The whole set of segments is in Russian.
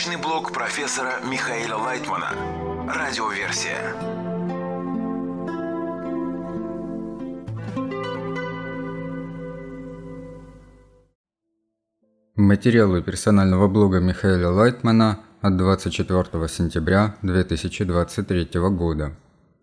Научный блог профессора Михаила Лайтмана. Радиоверсия. Материалы персонального блога Михаила Лайтмана от 24 сентября 2023 года.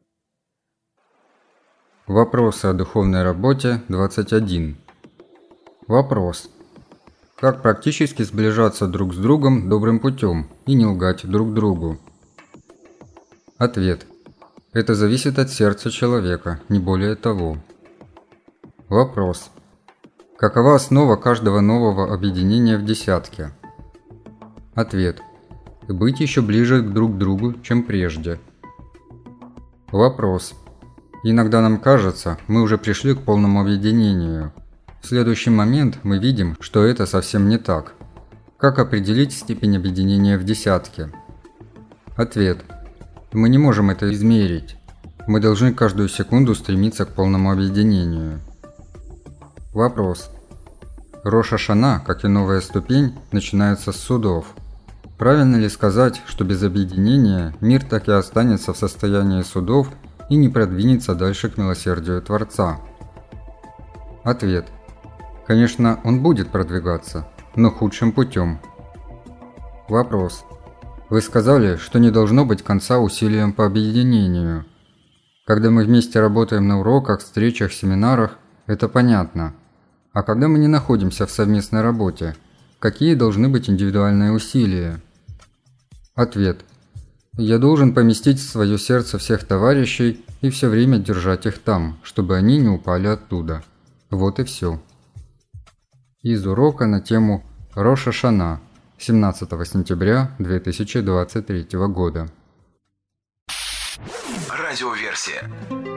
Вопросы о духовной работе 21. Вопрос. Как практически сближаться друг с другом добрым путем и не лгать друг другу? Ответ. Это зависит от сердца человека, не более того. Вопрос. Какова основа каждого нового объединения в десятке? Ответ. Быть еще ближе друг к другу, чем прежде. Вопрос. Иногда нам кажется, мы уже пришли к полному объединению. В следующий момент мы видим, что это совсем не так. Как определить степень объединения в десятке? Ответ. Мы не можем это измерить. Мы должны каждую секунду стремиться к полному объединению. Вопрос. Рош ха-Шана, как и новая ступень, начинается с судов. Правильно ли сказать, что без объединения мир так и останется в состоянии судов и не продвинется дальше к милосердию Творца? Ответ. Конечно, он будет продвигаться, но худшим путем. Вопрос. Вы сказали, что не должно быть конца усилиям по объединению. Когда мы вместе работаем на уроках, встречах, семинарах, это понятно. А когда мы не находимся в совместной работе, какие должны быть индивидуальные усилия? Ответ. Я должен поместить в свое сердце всех товарищей и все время держать их там, чтобы они не упали оттуда. Вот и все. Из урока на тему Рош ха-Шана 17 сентября 2023 года. Радиоверсия.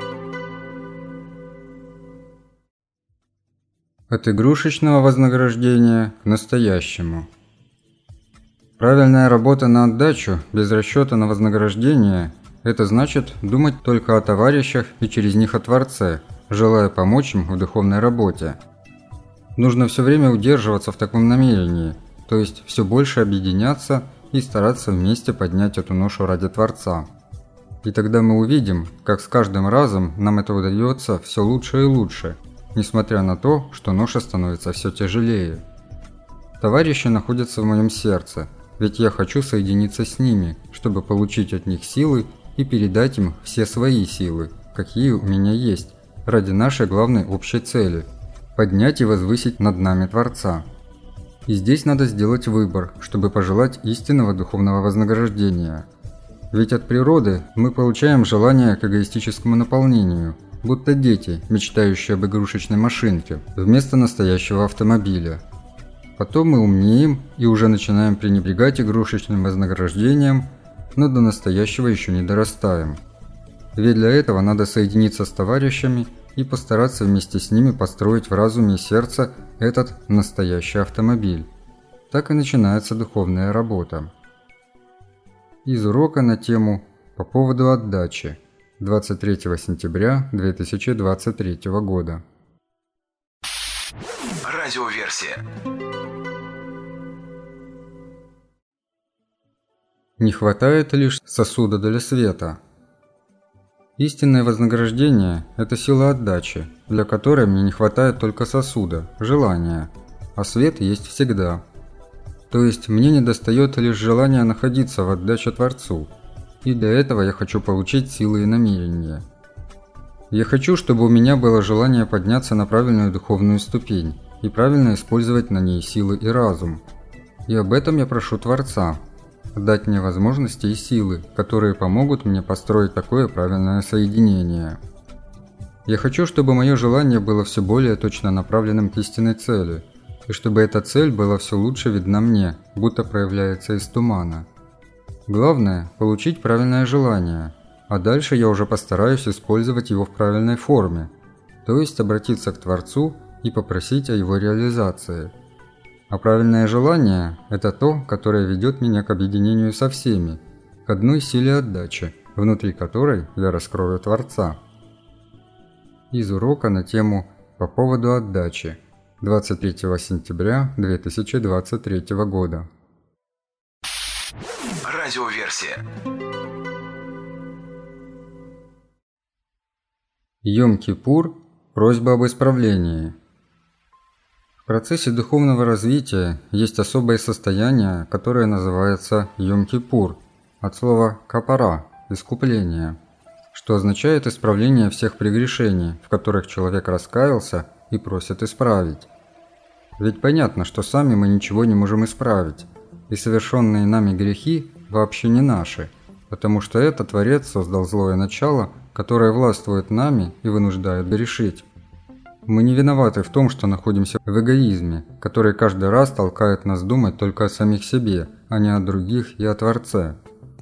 От игрушечного вознаграждения к настоящему. Правильная работа на отдачу, без расчета на вознаграждение – это значит думать только о товарищах и через них о Творце, желая помочь им в духовной работе. Нужно все время удерживаться в таком намерении, то есть все больше объединяться и стараться вместе поднять эту ношу ради Творца. И тогда мы увидим, как с каждым разом нам это удается все лучше и лучше, несмотря на то, что ноша становится все тяжелее. Товарищи находятся в моем сердце, ведь я хочу соединиться с ними, чтобы получить от них силы и передать им все свои силы, какие у меня есть, ради нашей главной общей цели – поднять и возвысить над нами Творца. И здесь надо сделать выбор, чтобы пожелать истинного духовного вознаграждения. Ведь от природы мы получаем желание к эгоистическому наполнению, будто дети, мечтающие об игрушечной машинке, вместо настоящего автомобиля. Потом мы умнеем и уже начинаем пренебрегать игрушечным вознаграждением, но до настоящего еще не дорастаем. Ведь для этого надо соединиться с товарищами и постараться вместе с ними построить в разуме и сердце этот настоящий автомобиль. Так и начинается духовная работа. Из урока на тему «По поводу отдачи» 23 сентября 2023 года. Радиоверсия. Не хватает лишь сосуда для света. Истинное вознаграждение – это сила отдачи, для которой мне не хватает только сосуда, желания, а свет есть всегда. То есть мне недостает лишь желания находиться в отдаче Творцу, и для этого я хочу получить силы и намерения. Я хочу, чтобы у меня было желание подняться на правильную духовную ступень и правильно использовать на ней силы и разум. И об этом я прошу Творца – дать мне возможности и силы, которые помогут мне построить такое правильное соединение. Я хочу, чтобы мое желание было все более точно направленным к истинной цели, и чтобы эта цель была все лучше видна мне, будто проявляется из тумана. Главное – получить правильное желание, а дальше я уже постараюсь использовать его в правильной форме, то есть обратиться к Творцу и попросить о его реализации. А правильное желание – это то, которое ведет меня к объединению со всеми, к одной силе отдачи, внутри которой я раскрою Творца. Из урока на тему «По поводу отдачи» 23 сентября 2023 года. Радиоверсия. Йом-Кипур – просьба об исправлении. В процессе духовного развития есть особое состояние, которое называется Йом-Кипур, от слова «капара» – искупление, что означает исправление всех прегрешений, в которых человек раскаялся и просит исправить. Ведь понятно, что сами мы ничего не можем исправить, и совершенные нами грехи вообще не наши, потому что это Творец создал злое начало, которое властвует нами и вынуждает грешить. Мы не виноваты в том, что находимся в эгоизме, который каждый раз толкает нас думать только о самих себе, а не о других и о Творце.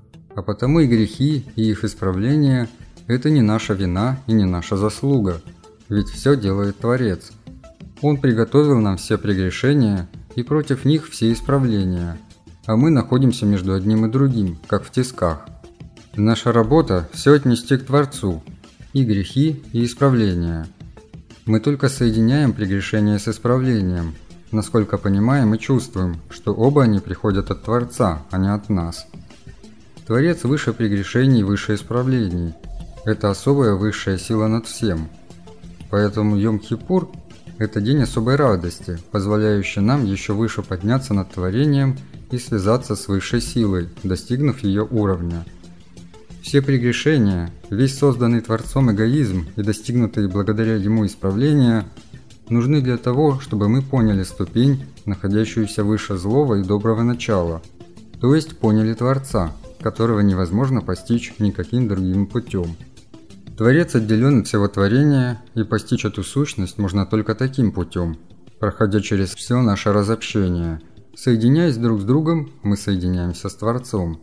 А потому и грехи, и их исправление – это не наша вина и не наша заслуга, ведь все делает Творец. Он приготовил нам все прегрешения и против них все исправления, а мы находимся между одним и другим, как в тисках. Наша работа – все отнести к Творцу, и грехи, и исправления. Мы только соединяем прегрешение с исправлением, насколько понимаем и чувствуем, что оба они приходят от Творца, а не от нас. Творец выше прегрешений, выше исправлений. Это особая высшая сила над всем. Поэтому Йом-Кипур – это день особой радости, позволяющий нам еще выше подняться над творением и связаться с высшей силой, достигнув ее уровня. Все прегрешения, весь созданный Творцом эгоизм и достигнутые благодаря ему исправления нужны для того, чтобы мы поняли ступень, находящуюся выше злого и доброго начала, то есть поняли Творца, которого невозможно постичь никаким другим путем. Творец отделен от всего творения, и постичь эту сущность можно только таким путем, проходя через все наше разобщение. Соединяясь друг с другом, мы соединяемся с Творцом.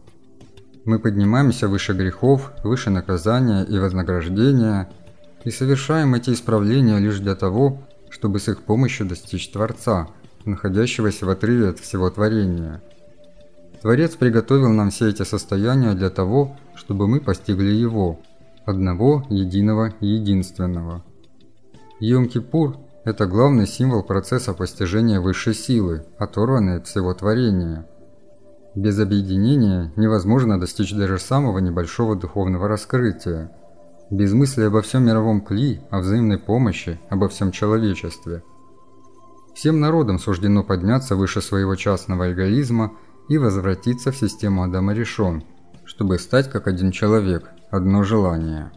Мы поднимаемся выше грехов, выше наказания и вознаграждения и совершаем эти исправления лишь для того, чтобы с их помощью достичь Творца, находящегося в отрыве от всего творения. Творец приготовил нам все эти состояния для того, чтобы мы постигли Его, одного, единого и единственного. Йом-Кипур – это главный символ процесса постижения высшей силы, оторванной от всего творения. Без объединения невозможно достичь даже самого небольшого духовного раскрытия. Без мысли обо всем мировом кли, о взаимной помощи, обо всем человечестве. Всем народам суждено подняться выше своего частного эгоизма и возвратиться в систему Адама Ришон, чтобы стать как один человек, одно желание.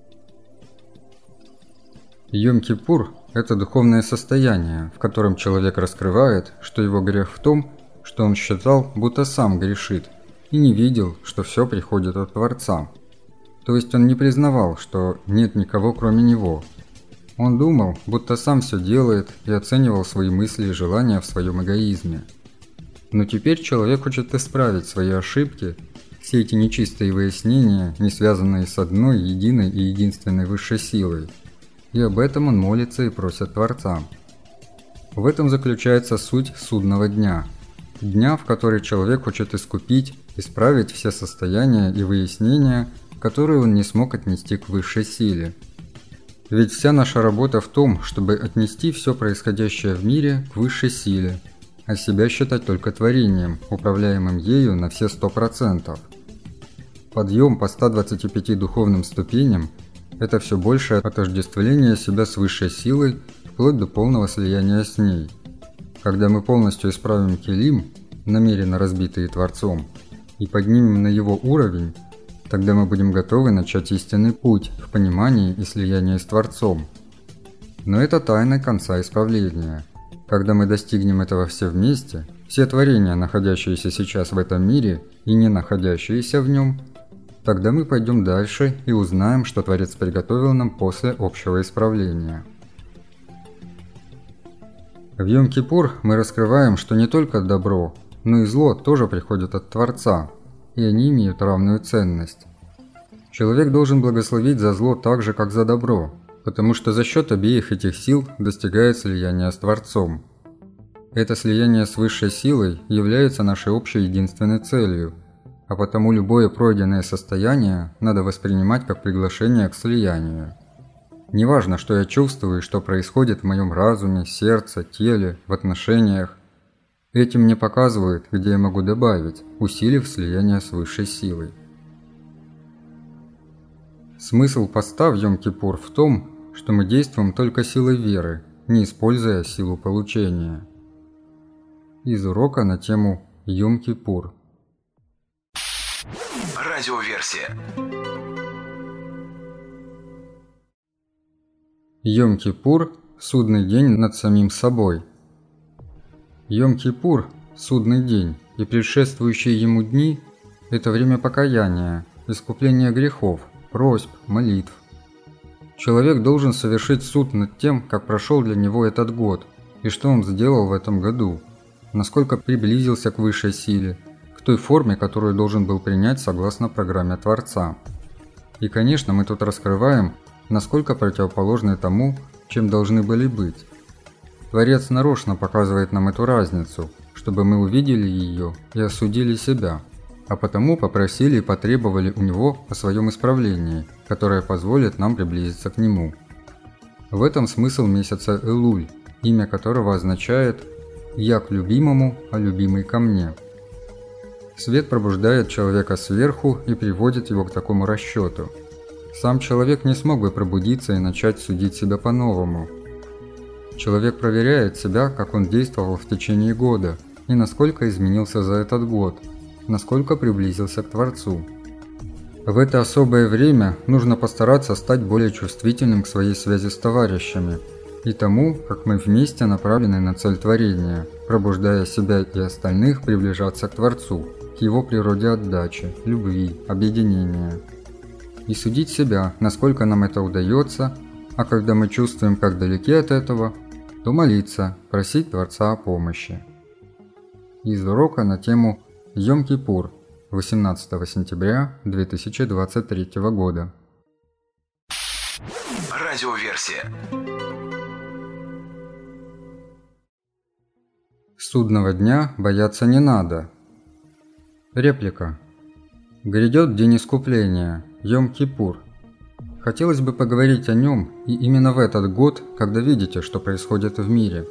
Йом-Кипур – это духовное состояние, в котором человек раскрывает, что его грех в том, что он считал, будто сам грешит, и не видел, что все приходит от Творца. То есть он не признавал, что нет никого кроме него. Он думал, будто сам все делает, и оценивал свои мысли и желания в своем эгоизме. Но теперь человек хочет исправить свои ошибки, все эти нечистые выяснения, не связанные с одной, единой и единственной высшей силой. И об этом он молится и просит Творца. В этом заключается суть судного дня. Дня, в который человек хочет искупить, исправить все состояния и выяснения, которые он не смог отнести к высшей силе. Ведь вся наша работа в том, чтобы отнести все происходящее в мире к высшей силе, а себя считать только творением, управляемым ею на все 100%. Подъем по 125 духовным ступеням – это все большее отождествление себя с высшей силой, вплоть до полного слияния с ней. Когда мы полностью исправим килим, намеренно разбитые Творцом, и поднимем на его уровень, тогда мы будем готовы начать истинный путь в понимании и слиянии с Творцом. Но это тайна конца исправления. Когда мы достигнем этого все вместе, все творения, находящиеся сейчас в этом мире и не находящиеся в нем, тогда мы пойдем дальше и узнаем, что Творец приготовил нам после общего исправления. В Йом-Кипур мы раскрываем, что не только добро, но и зло тоже приходят от Творца, и они имеют равную ценность. Человек должен благословить за зло так же, как за добро, потому что за счет обеих этих сил достигает слияния с Творцом. Это слияние с высшей силой является нашей общей единственной целью, а потому любое пройденное состояние надо воспринимать как приглашение к слиянию. Неважно, что я чувствую и что происходит в моем разуме, сердце, теле, в отношениях. Этим мне показывают, где я могу добавить, усилив слияние с высшей силой. Смысл поста в Йом-Кипур в том, что мы действуем только силой веры, не используя силу получения. Из урока на тему Йом-Кипур. Радиоверсия. Йом-Кипур – судный день над самим собой. Йом-Кипур – судный день, и предшествующие ему дни – это время покаяния, искупления грехов, просьб, молитв. Человек должен совершить суд над тем, как прошел для него этот год, и что он сделал в этом году, насколько приблизился к высшей силе, к той форме, которую должен был принять согласно программе Творца. И, конечно, мы тут раскрываем, насколько противоположны тому, чем должны были быть. Творец нарочно показывает нам эту разницу, чтобы мы увидели ее и осудили себя, а потому попросили и потребовали у него о своем исправлении, которое позволит нам приблизиться к нему. В этом смысл месяца Элуль, имя которого означает «Я к любимому, а любимый ко мне». Свет пробуждает человека сверху и приводит его к такому расчету. Сам человек не смог бы пробудиться и начать судить себя по-новому. Человек проверяет себя, как он действовал в течение года, и насколько изменился за этот год, насколько приблизился к Творцу. В это особое время нужно постараться стать более чувствительным к своей связи с товарищами и тому, как мы вместе направлены на цель творения, пробуждая себя и остальных приближаться к Творцу, к его природе отдачи, любви, объединения. И судить себя, насколько нам это удается, а когда мы чувствуем, как далеки от этого, то молиться, просить Творца о помощи. Из урока на тему Йом-Кипур 18 сентября 2023 года. Радиоверсия. Судного дня бояться не надо. Реплика. Грядет день искупления, Йом-Кипур. Хотелось бы поговорить о нем и именно в этот год, когда видите, что происходит в мире.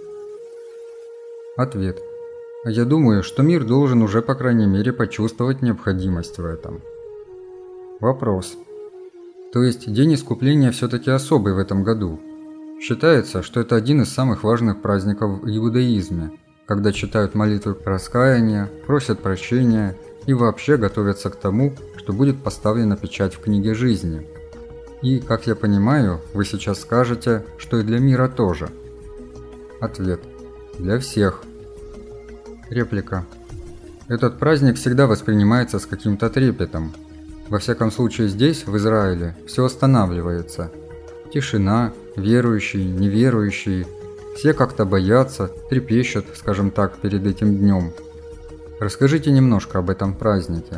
Ответ. Я думаю, что мир должен уже по крайней мере почувствовать необходимость в этом. Вопрос. То есть день искупления все-таки особый в этом году? Считается, что это один из самых важных праздников в иудаизме, когда читают молитвы раскаяния, просят прощения и вообще готовятся к тому, что будет поставлена печать в книге жизни. И, как я понимаю, вы сейчас скажете, что и для мира тоже. Ответ. Для всех. Реплика. Этот праздник всегда воспринимается с каким-то трепетом. Во всяком случае здесь, в Израиле, все останавливается. Тишина, верующие, неверующие, все как-то боятся, трепещут, скажем так, перед этим днем. Расскажите немножко об этом празднике.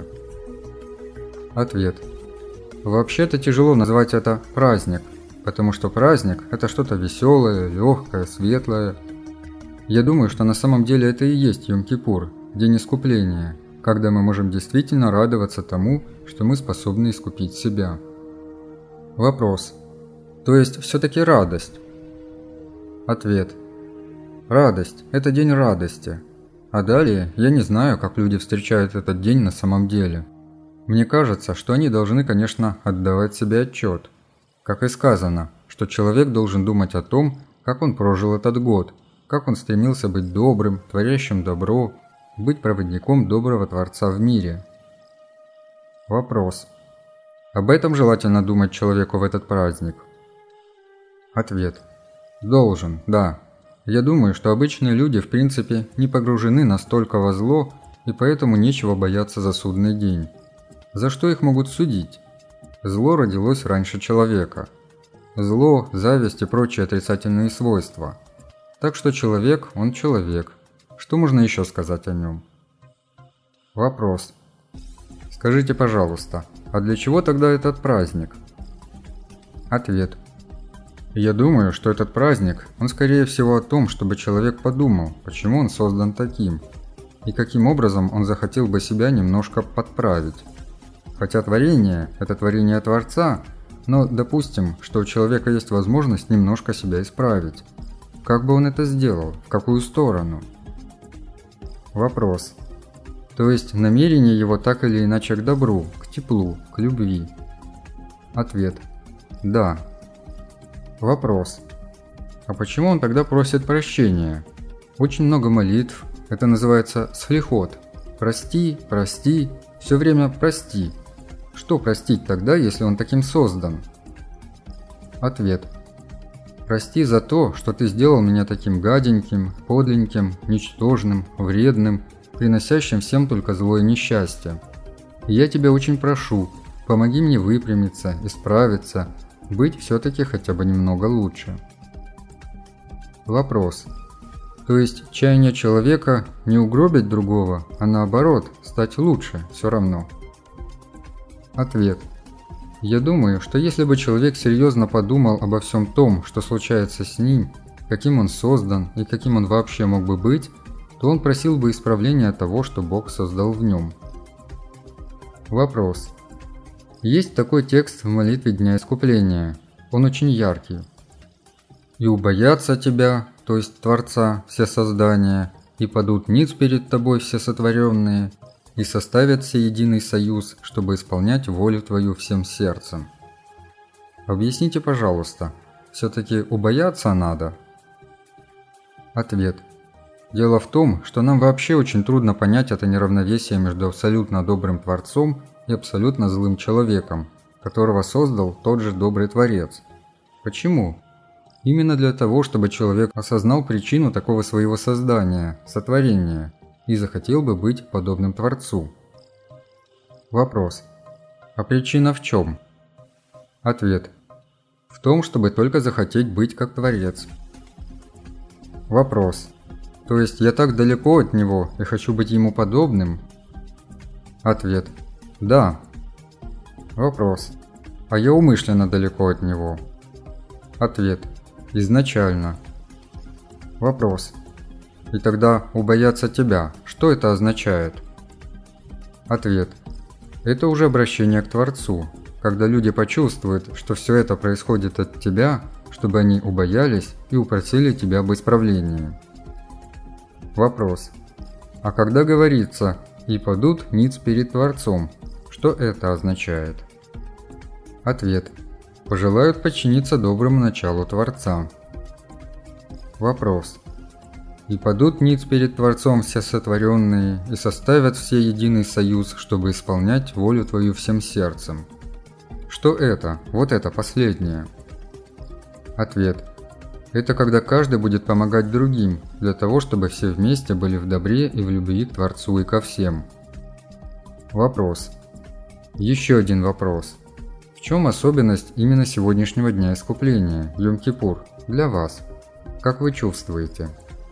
Ответ. Вообще-то тяжело назвать это праздник, потому что праздник – это что-то веселое, легкое, светлое. Я думаю, что на самом деле это и есть Йом-Кипур, день искупления, когда мы можем действительно радоваться тому, что мы способны искупить себя. Вопрос. То есть все-таки радость? Ответ. Радость – это день радости. А далее я не знаю, как люди встречают этот день на самом деле. Мне кажется, что они должны, конечно, отдавать себе отчет. Как и сказано, что человек должен думать о том, как он прожил этот год, как он стремился быть добрым, творящим добро, быть проводником доброго Творца в мире. Вопрос. Об этом желательно думать человеку в этот праздник? Ответ. Должен, да. Я думаю, что обычные люди в принципе не погружены настолько во зло, и поэтому нечего бояться за судный день. За что их могут судить? Зло родилось раньше человека. Зло, зависть и прочие отрицательные свойства. Так что человек, он человек. Что можно еще сказать о нем? Вопрос. Скажите, пожалуйста, а для чего тогда этот праздник? Ответ. Я думаю, что этот праздник, он скорее всего о том, чтобы человек подумал, почему он создан таким, и каким образом он захотел бы себя немножко подправить. Хотя творение – это творение Творца, но допустим, что у человека есть возможность немножко себя исправить. Как бы он это сделал? В какую сторону? Вопрос. То есть намерение его так или иначе к добру, к теплу, к любви? Ответ. Да. Вопрос. А почему он тогда просит прощения? Очень много молитв, это называется слихот. Прости, прости, все время прости. Что простить тогда, если он таким создан? Ответ. Прости за то, что ты сделал меня таким гаденьким, подленьким, ничтожным, вредным, приносящим всем только зло и несчастье. И я тебя очень прошу, помоги мне выпрямиться, исправиться, быть все-таки хотя бы немного лучше. Вопрос. То есть чаяние человека не угробить другого, а наоборот, стать лучше все равно? Ответ. Я думаю, что если бы человек серьезно подумал обо всем том, что случается с ним, каким он создан и каким он вообще мог бы быть, то он просил бы исправления того, что Бог создал в нем. Вопрос. Есть такой текст в молитве Дня Искупления. Он очень яркий. «И убоятся тебя, то есть Творца, все создания, и падут ниц перед тобой все сотворенные, и составят все единый союз, чтобы исполнять волю твою всем сердцем». Объясните, пожалуйста, все-таки убояться надо? Ответ. Дело в том, что нам вообще очень трудно понять это неравновесие между абсолютно добрым Творцом и абсолютно злым человеком, которого создал тот же добрый Творец. Почему? Именно для того, чтобы человек осознал причину такого своего создания, сотворения, и захотел бы быть подобным Творцу. Вопрос. А причина в чем? Ответ. В том, чтобы только захотеть быть как Творец. Вопрос. То есть я так далеко от него и хочу быть ему подобным? Ответ. Да. Вопрос. А я умышленно далеко от него? Ответ. Изначально. Вопрос. И тогда убояться тебя, что это означает? Ответ. Это уже обращение к Творцу, когда люди почувствуют, что все это происходит от тебя, чтобы они убоялись и упросили тебя об исправлении. Вопрос. А когда говорится «и падут ниц перед Творцом», что это означает? Ответ. Пожелают подчиниться доброму началу Творца. Вопрос. И падут ниц перед Творцом все сотворенные, и составят все единый союз, чтобы исполнять волю твою всем сердцем. Что это? Вот это последнее. Ответ. Это когда каждый будет помогать другим, для того, чтобы все вместе были в добре и в любви к Творцу и ко всем. Вопрос. Еще один вопрос. В чем особенность именно сегодняшнего Дня Искупления, Йом-Кипур, для вас? Как вы чувствуете?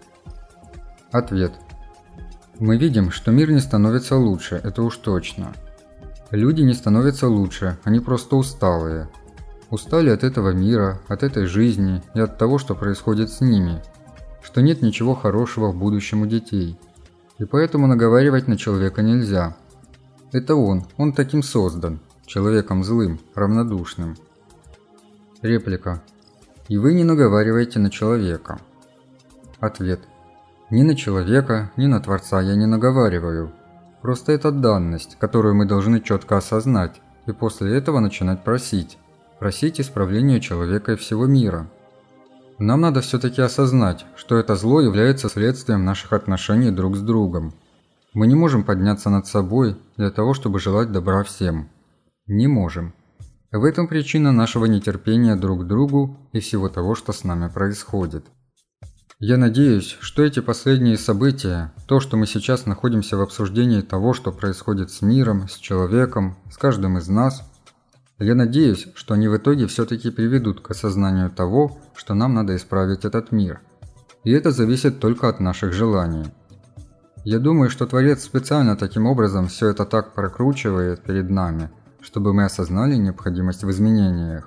Ответ. Мы видим, что мир не становится лучше, это уж точно. Люди не становятся лучше, они просто усталые. Устали от этого мира, от этой жизни и от того, что происходит с ними, что нет ничего хорошего в будущем у детей. И поэтому наговаривать на человека нельзя. Это он таким создан, человеком злым, равнодушным. Реплика. И вы не наговариваете на человека. Ответ. Ни на человека, ни на Творца я не наговариваю. Просто это данность, которую мы должны четко осознать, и после этого начинать просить исправления человека и всего мира. Нам надо все-таки осознать, что это зло является следствием наших отношений друг с другом. Мы не можем подняться над собой для того, чтобы желать добра всем. Не можем. В этом причина нашего нетерпения друг к другу и всего того, что с нами происходит. Я надеюсь, что эти последние события, то, что мы сейчас находимся в обсуждении того, что происходит с миром, с человеком, с каждым из нас, я надеюсь, что они в итоге все-таки приведут к осознанию того, что нам надо исправить этот мир. И это зависит только от наших желаний. Я думаю, что Творец специально таким образом все это так прокручивает перед нами, чтобы мы осознали необходимость в изменениях.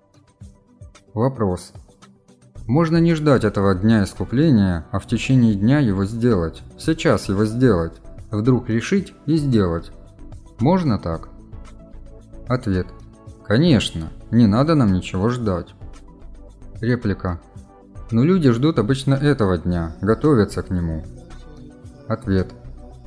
Вопрос. Можно не ждать этого Дня Искупления, а в течение дня его сделать, сейчас его сделать, вдруг решить и сделать. Можно так? Ответ. Конечно, не надо нам ничего ждать. Реплика. Но люди ждут обычно этого дня, готовятся к нему. Ответ.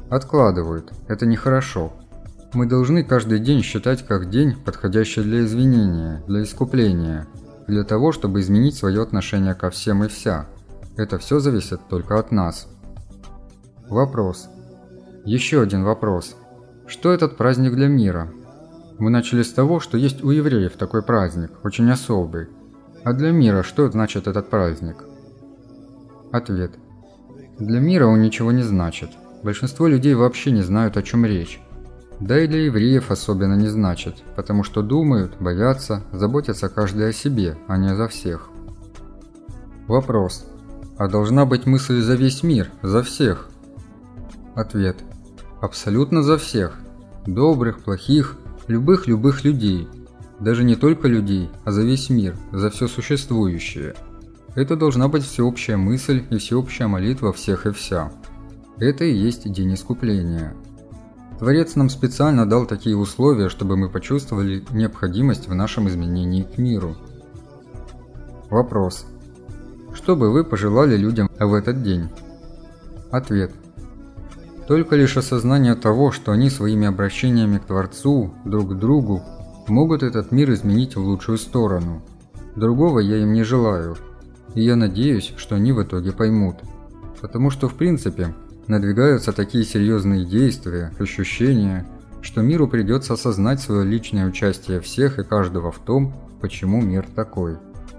Откладывают. Это нехорошо. Мы должны каждый день считать как день, подходящий для извинения, для искупления, для того, чтобы изменить свое отношение ко всем и вся. Это все зависит только от нас. Вопрос. Еще один вопрос. Что этот праздник для мира? Мы начали с того, что есть у евреев такой праздник, очень особый. А для мира что значит этот праздник? Ответ. Для мира он ничего не значит. Большинство людей вообще не знают, о чем речь. Да и для евреев особенно не значит, потому что думают, боятся, заботятся каждый о себе, а не за всех. Вопрос. А должна быть мысль за весь мир, за всех? Ответ. Абсолютно за всех. Добрых, плохих, любых людей. Даже не только людей, а за весь мир, за все существующее. Это должна быть всеобщая мысль и всеобщая молитва всех и вся. Это и есть день искупления. Творец нам специально дал такие условия, чтобы мы почувствовали необходимость в нашем изменении к миру. Вопрос. Что бы вы пожелали людям в этот день? Ответ. Только лишь осознание того, что они своими обращениями к Творцу, друг к другу, могут этот мир изменить в лучшую сторону. Другого я им не желаю, и я надеюсь, что они в итоге поймут. Потому что в принципе надвигаются такие серьезные действия, ощущения, что миру придется осознать свое личное участие всех и каждого в том, почему мир такой.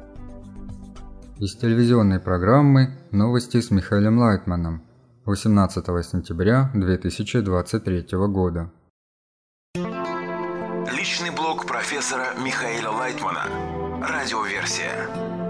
Из телевизионной программы «Новости с Михаилом Лайтманом» 18 сентября 2023 года. Личный блог профессора Михаила Лайтмана. Радиоверсия.